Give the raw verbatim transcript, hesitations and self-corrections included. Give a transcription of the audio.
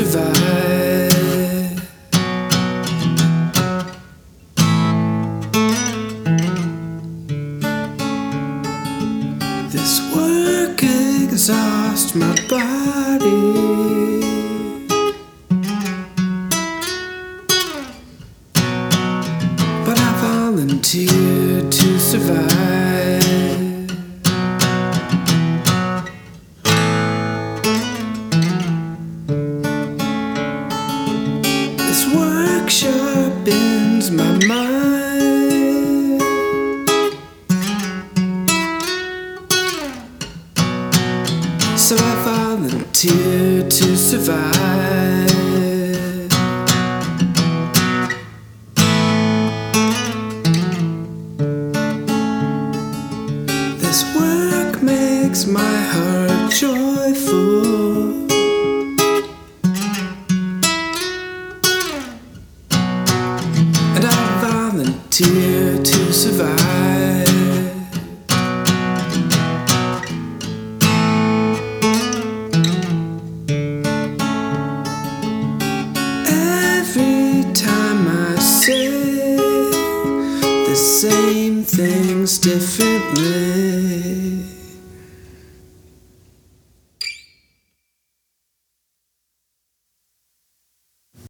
survive. This work exhausts my body, but I volunteer to survive. This work sharpens my mind, so I volunteer to survive. This work makes my heart joyful, and I volunteer to survive. Every time I say the same things differently,